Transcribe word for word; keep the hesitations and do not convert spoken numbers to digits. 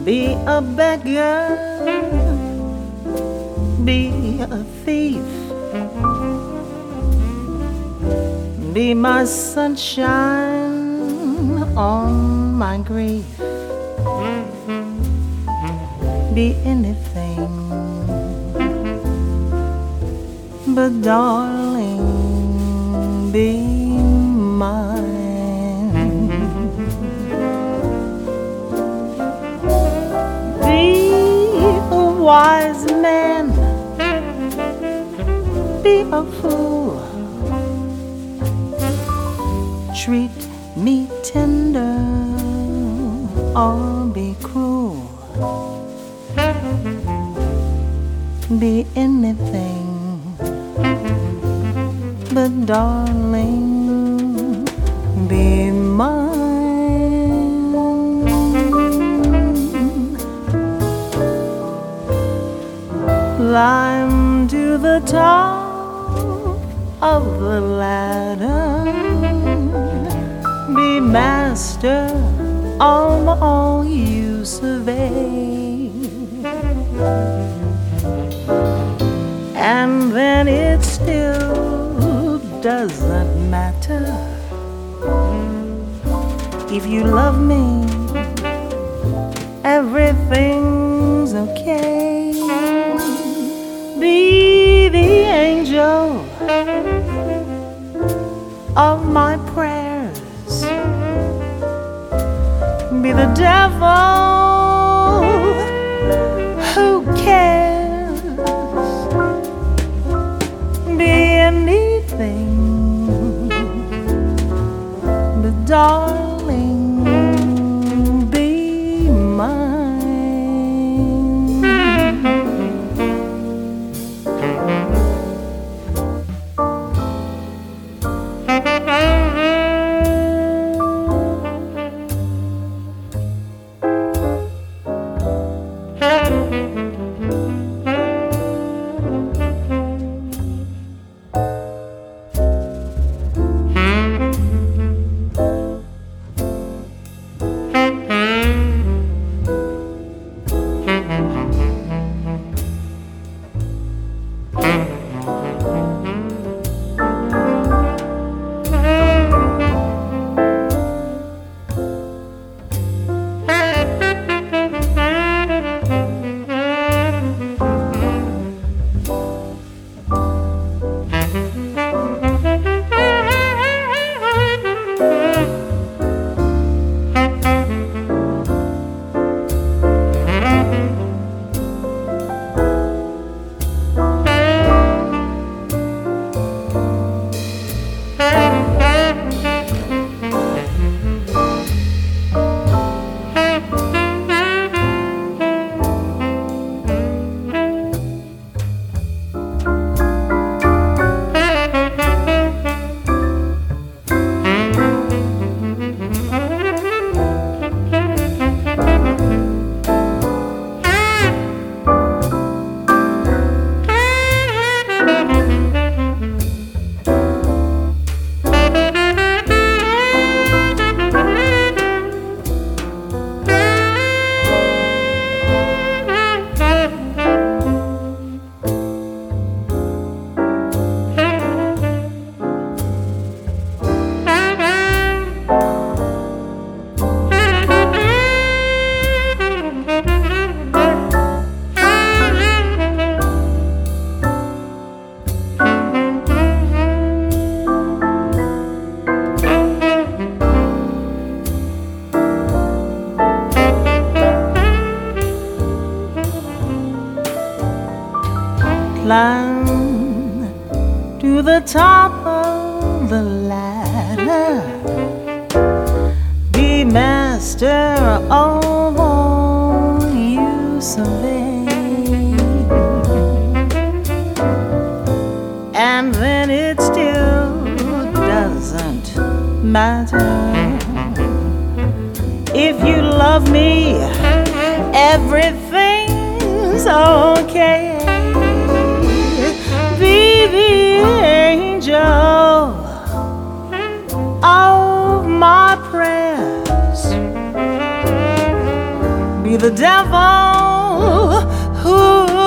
be a beggar, be a thief, be my sunshine on my grief, be anything, but darling, be mine. Be a wise man, be a fool, treat me tender or be cruel, be anything, but darling, be mine. Climb to the top of the ladder, be master of all you survey, and then it still doesn't matter if you love me, everything's okay. Be the angel of my prayers, be the devil who cares, be anything, but darling, be mine. Climb to the top of the ladder, be master of all you survey, and then it still doesn't matter if you love me, everything's okay. Be the angel of my prayers, be the devil who